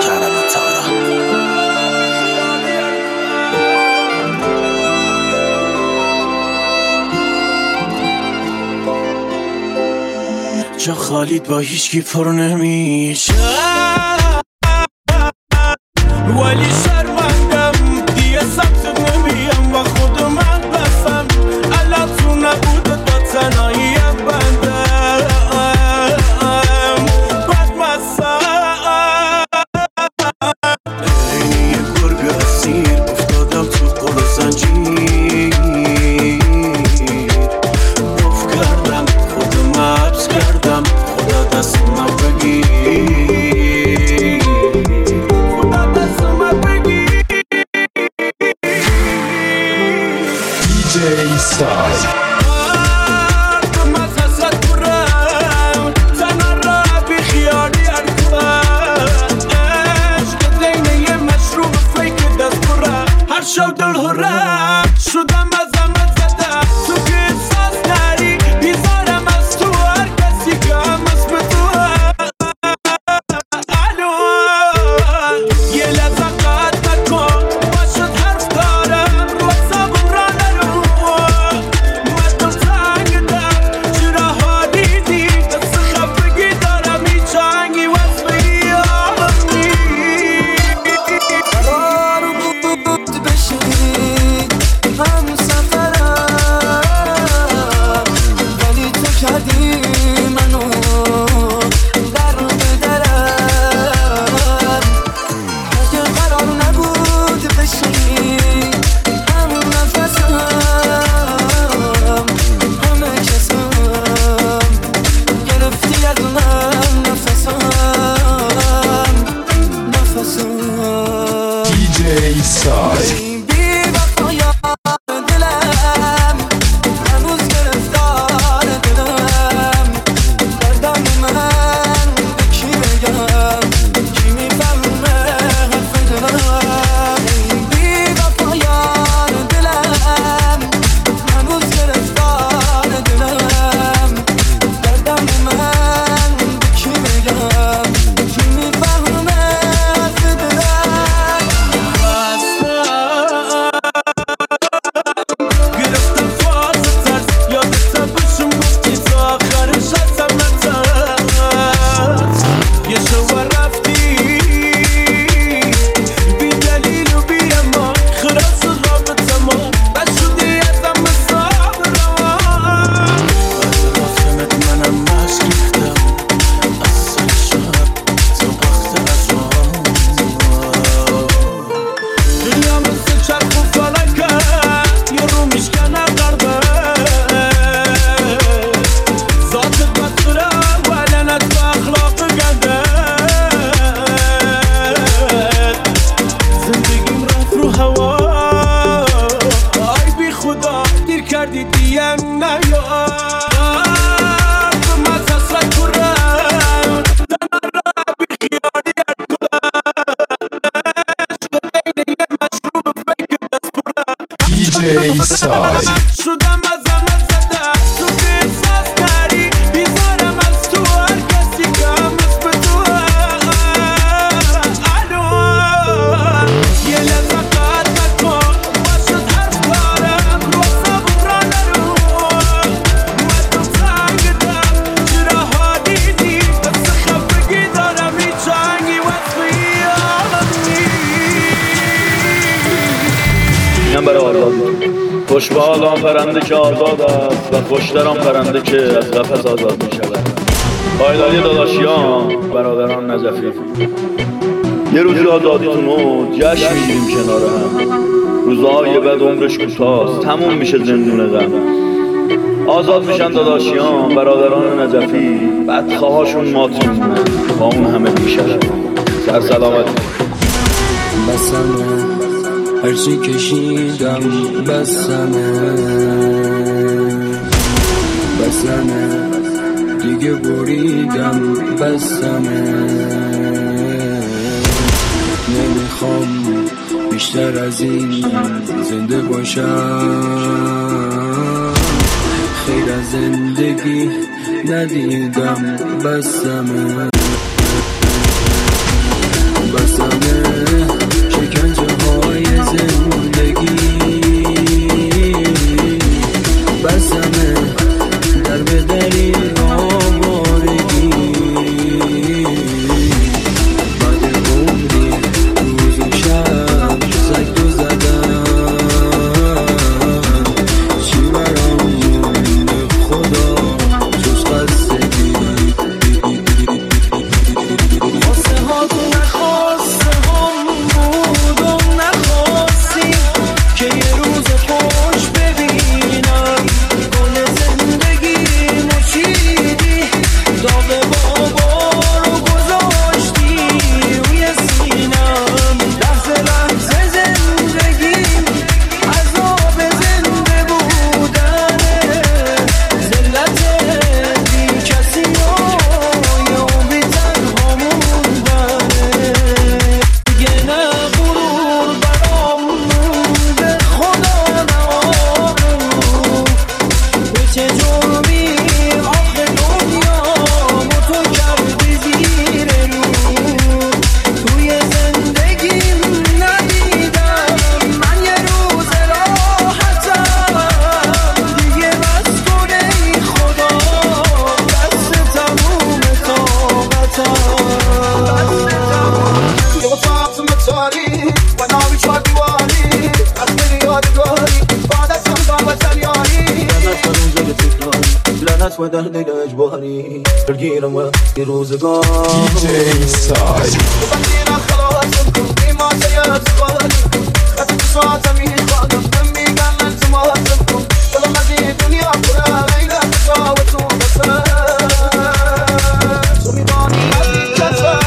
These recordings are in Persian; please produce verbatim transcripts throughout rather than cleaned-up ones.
کردم اتحادا. جا خالیت با هیچکی پر نمیشه، ولی شرمندم دیگه سمت نمیم و خود من بسم الان تو نبوده با تنهاییم بندم بدمستم اینی یه گرگ اسیر افتادم تو قل و زنجیر بف کردم خودم حبس کردم خدا دست من بگیر خدا دست من بگیر. دی جی سای شو دل هرم شدم از همه زده تو که احساس نری بیزارم از تو هر کسی که هم اسم تو الان یه لحظه قد نکن باشد حرف دارم رو حسابم را نرو مردم تنگ دم چرا حالی دی دست خفگی دارم هیچ آهنگی وصفه یامی هم سفرم ولی تو کردی منو در رو بدرم اگه قرار نبود بشی همون نفسم همه کسم گرفتی از من نفسم نفسم. دی جی سای کردی دیم نیا تو مزاست کرم دنر را بی خیالی ارکلش بین یه مشروب فکر دست برم دی جی سای شدم از همه زده تو که احساس نری بیزارم از تو هر کسی که هم اسم تو الان یه لحظه قد نکن باشد حرف دارم رو حسابم را نرو مردم تنگ دم چرا حالی دی دست خفگی دارم هیچ آهنگی وصفه یامی. اینم برای آزاد خوش به حال آن پرنده که آزاد است و خوشتر آن پرنده که از قفس آزاد می شود. پایداری داداشیان برادران نجفی، یه روزی آزادیتون رو جشن میگیریم کنار هم. روزهای بعد عمرش کوتاست تموم میشه زندون غم. آزاد میشن داداشیان برادران نجفی، بدخواهاشون مات میمونن با اون همه بیشرف. سر سلامت. بسمه هرچی کشیدم بسمه بسمه دیگه بریدم بسمه نمیخوام بیشتر از این زنده باشم، خیر از زندگی ندیدم بسمه بسمه غیرت و در دل اجباری درگیرم وقتی روزگار دی جی سای ببندینا خلاصم کن بیما سیب سخالی خطی تو ساعتم میخوادم من میگن لنز مازم کن دلم از این دنیا پره لیله کسا و تو بسر تو میبانی از این کسر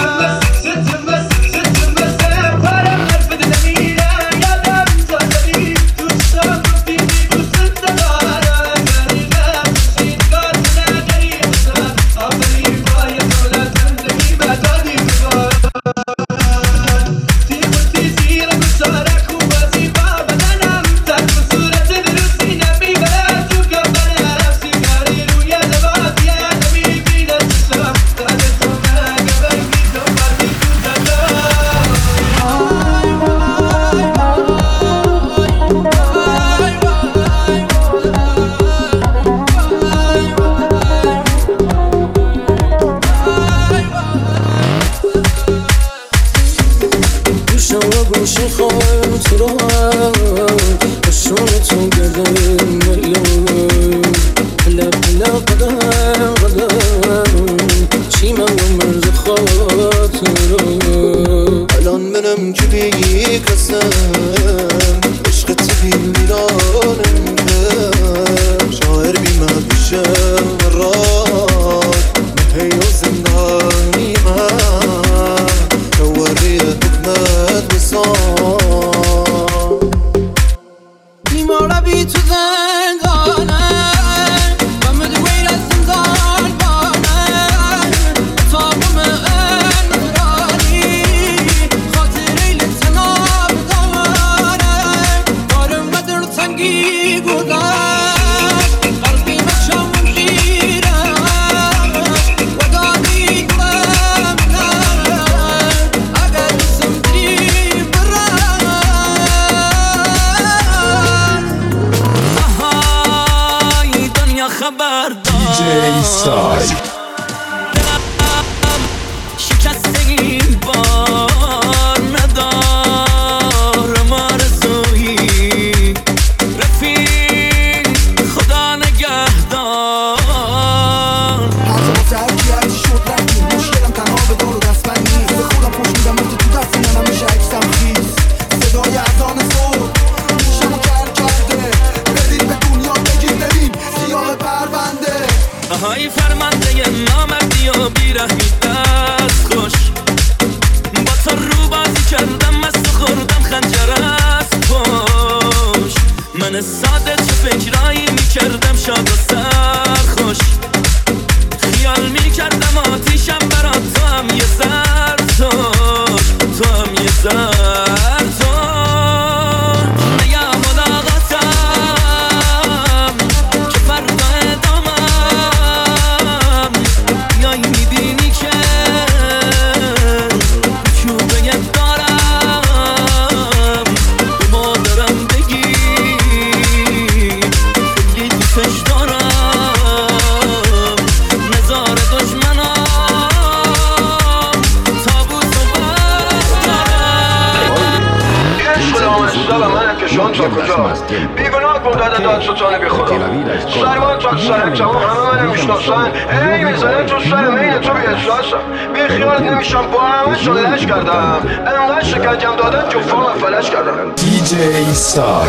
بیگناه کن داده داد ستانه بی خدا سرمان تا سرم تمام همه منو میشناسن ای میزنه تو سر مین تو بی احساسم بی خیالت نمیشم با همه شو لش کردم انقدر شکنجم دادن که فرم فلش کردم دی جی سای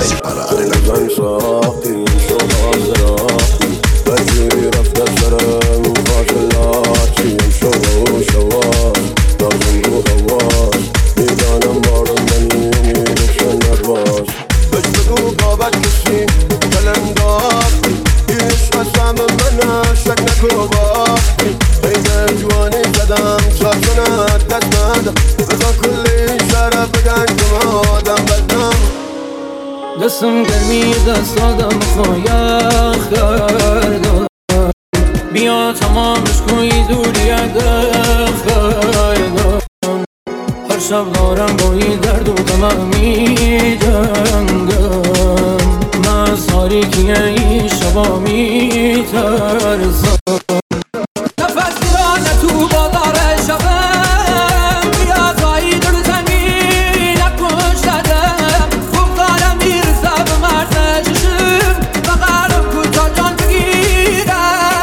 بجوری رفته سرم فاصلات چیم شو و شواز نازم رو هواز میدانم بارم منی میرشن نرواز بش بگو بابت کسی کلم داختی ایش قسم من شک نکو باختی ایده جوانی زدم تا سنت دست ندم بزا کلی شرف بگن که آدم بدم دستم گرمی دست آدم خواهیخ کردم بیا تمامش کنی دوری اگه خیدم هر شب دارم بایی درد و غمم می جنگم من از تاریکی این شبا می ترسم نفس میرانه تو بازار شبم بیا تایی دل تنگی نکش دادم خوب دارم میرسه به مرد چشم بقرم کتا جان بگیرم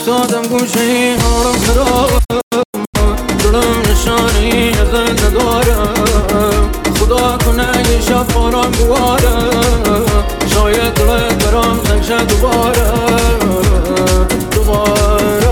افتادم گوشه این حالم خرابم دلم نشانی ازت ندارم خدا کنه یه شب باران ببارم شاید دلت برام تنگ شه دوباره دوباره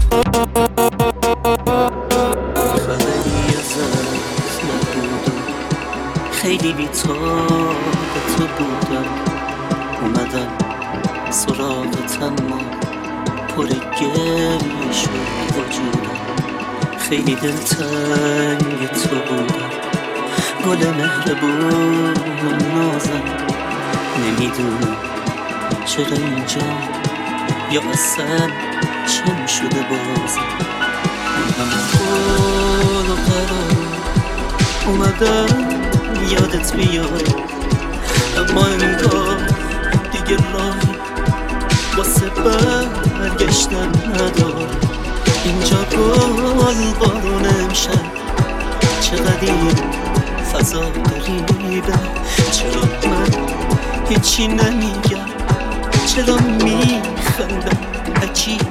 خبری ازت نبودم خیلی بی‌تاب به تو بودم اومدم سراغت اما پر گریه شد وجودم خیلی دلتنگ تو بودم گل مهربون و نازم نمیدونم چرا اینجا یا اصلا چم شده بازم هم قول و قرار اومدم یادت بیاد اما انگار دیگه راهی واسه برگشتن ندار اینجا گل بارون امشب چقدر این فضا غریبه چرا من هیچی نمیگم چرا میخندم عجیبه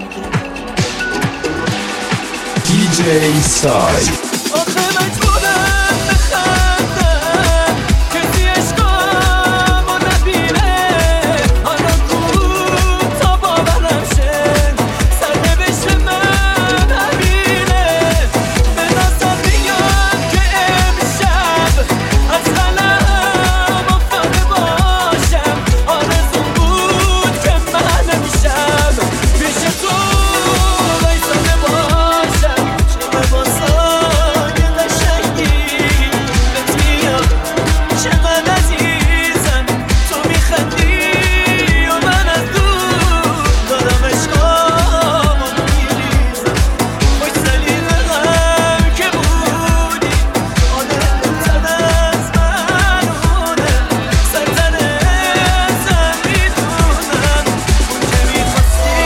دی جی سای آخه مجبورم بخندم کسی عشقم و نبینه حالا کو تا باورم شه سرنوشت من همینه به نظر میاد که امشب از قلم افتاده باشم آرزوم بود که من امشب پیش تو وایساده باشم چه لباسای قشنگی بهت میاد چقدر عزیزم تو میخندی و من از دور دارم عشقامو میریزم خوش سلیقه‌ام که بودی عادت‌تر از منونه سرتر ازم میدونم اون که میخواستی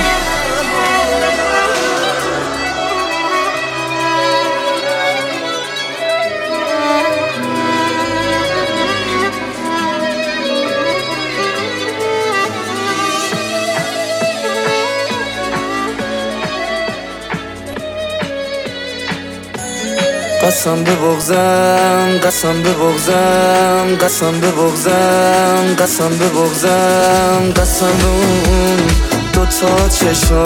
قسم به بغزم قسم به بغزم قسم به بغزم قسم به بغزم قسم به اون دوتا چشات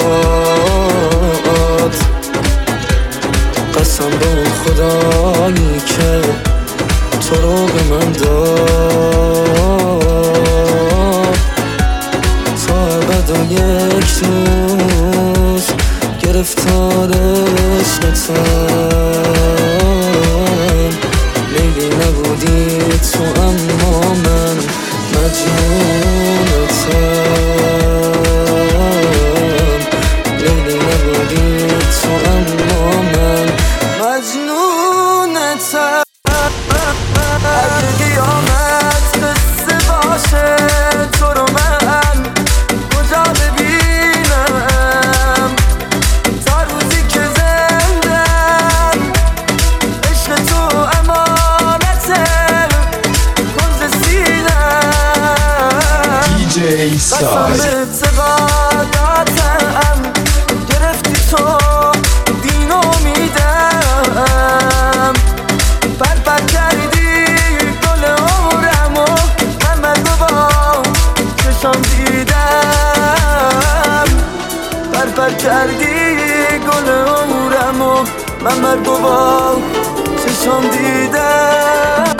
قسم به اون خدایی که تو رو به من داد تا ابد و یک روز گرفتار عشقتم لیلی نبودی تو اما من مجنونتم لیلی نبودی تو اما من مجنونتم اگه قیامت قصه باشه تو رو من کجا ببینم تا روزی که زندم عشق تو امانته کنز سینم دی جی قسم سای به اعتقاداتم گرفتی تو دین و میدم پر پر کردی گل عمرمو من مرد و با چشام دیدم پر پر کردی گل عمرمو من مرد و با چشام دیدم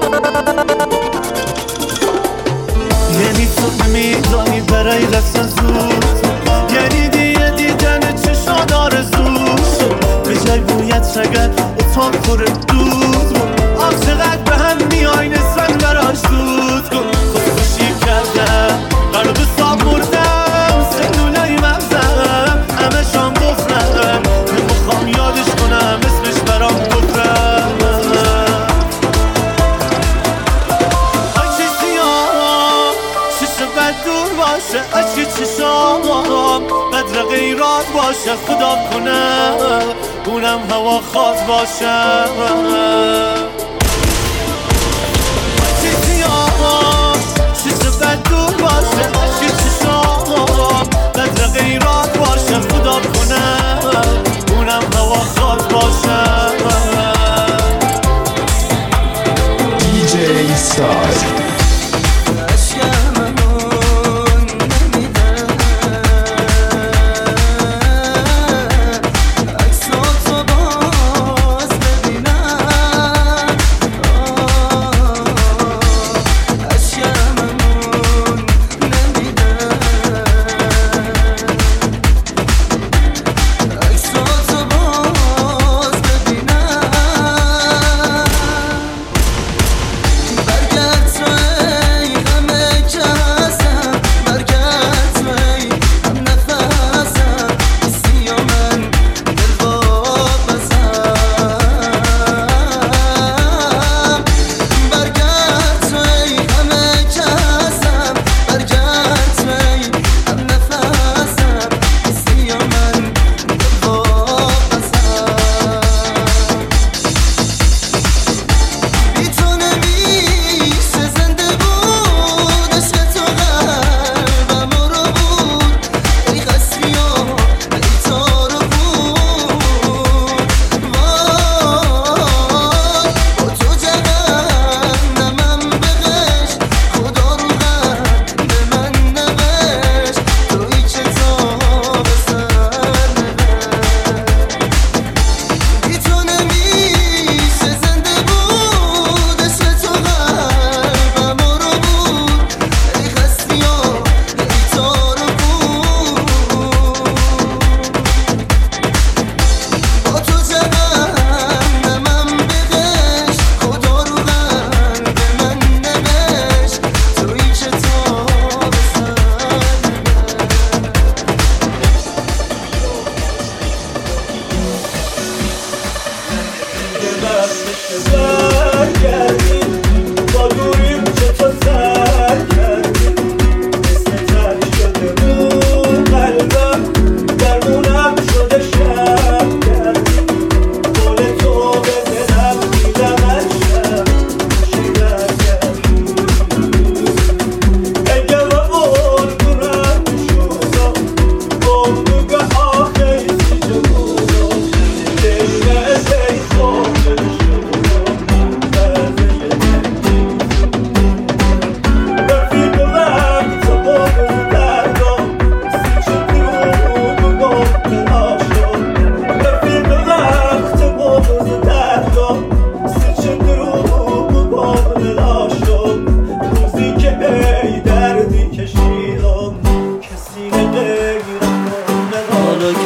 یعنی تو نمیدانی برای رفتن زود یعنی دیگه دیدن چشاد آرزوش به جای بویت شگر اتاق پر دود آخ چقدر به هم میای نسبت براش دود کن خودکشی کردم قلب صاب مردم سلولای مغزم همه شام گفتم نمیخوام یادش کنم اسمش برام گفتم عشق چشام بدر غیرات باشه خدا کنه اونم هوا خاص باشه چیزی آقا چشم بد دور باشه عشق چشام بدر غیرات باشه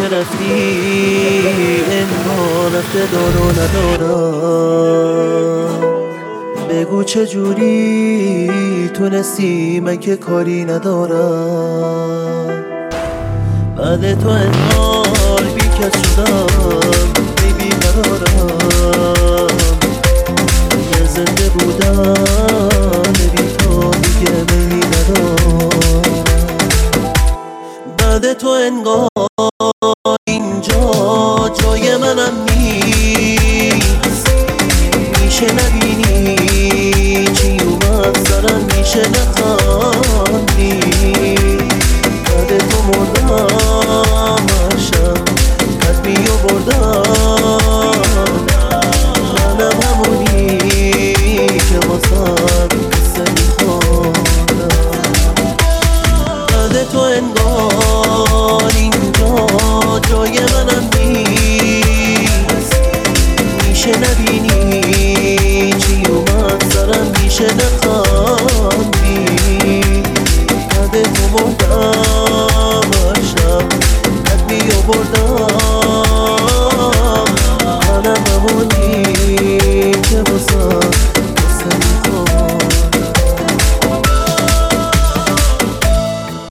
رفتی انگار رفته دارو ندارم. بگو چجوری تونستی من که کاری ندارم. بعد تو انگار بیکس شدم بیبی قرارم. یه زنده بودم بی تو دیگه میلی ندارم. بعد تو انگار اینجا جای منم نیست. میشه نبینی چی اومد سرم میشه نخوانی. بعد تو مردم هرشم قدمی و بردم. منم همونی که واسم قصه میخوانم. بعد تو انگار اینجا جای منم نیست. میشه نبینی چی اومد سرم میشه نخوانی. بعد تو مردم هر شب قدمی و بردم.